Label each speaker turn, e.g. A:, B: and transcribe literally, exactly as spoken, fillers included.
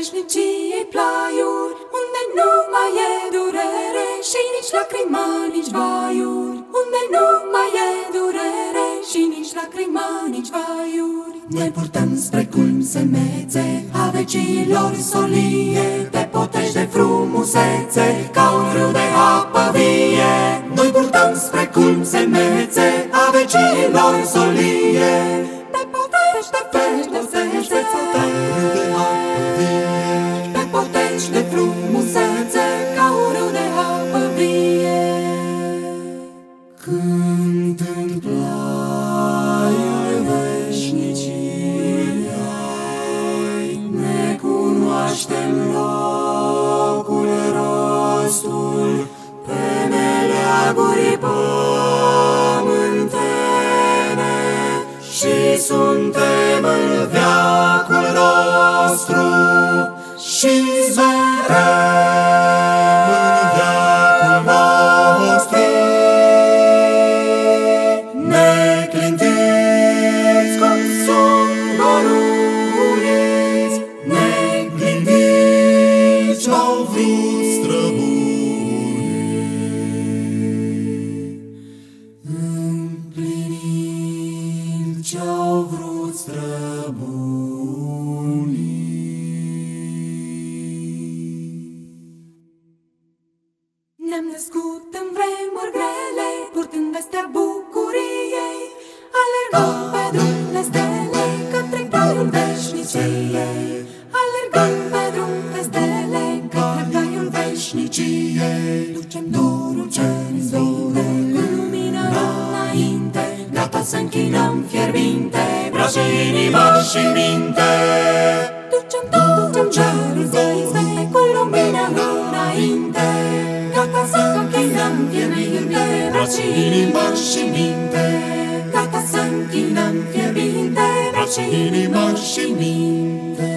A: veșniciei plaiuri, unde nu mai e durere și nici lacrima, nici vaiuri, unde nu mai e durere și nici lacrima, nici vaiuri. Noi purtăm spre culmi semețe a veciilor solie, pe potești de frumusețe, ca un râu de apă vie. Noi purtăm spre culmi semețe a veciilor solie, pe potești de frumusețe, ca un râu de apă vie. Pe potești de frumusețe, ca un râu de apă vie. Cântând plaiul veșniciei, ne cunoaștem locul, rostul, pe meleaguri pământene, și suntem în veacul nostru și zburăm în veacul nostru. Neclintiți cum sunt goruriți, neclintiți ce-au vrut străbunii, împlinind ce-au vrut străbunii. Ne-am născut în vremuri grele, purtând vestea bucuriei, alergăm pe drum de stele către graiul veșniciei. Alergăm pe drum de stele către graiul veșniciei. Ducem dorul ce ne zdore, cu lumină înainte, gata să închinăm fierbinte braț și inimă și minte. Ducem dorul ce ne zdore, cu lumină înainte, gata să închinăm fierbinte braț și inimă și minte. Gata să închinăm fierbinte braț și inimă și minte.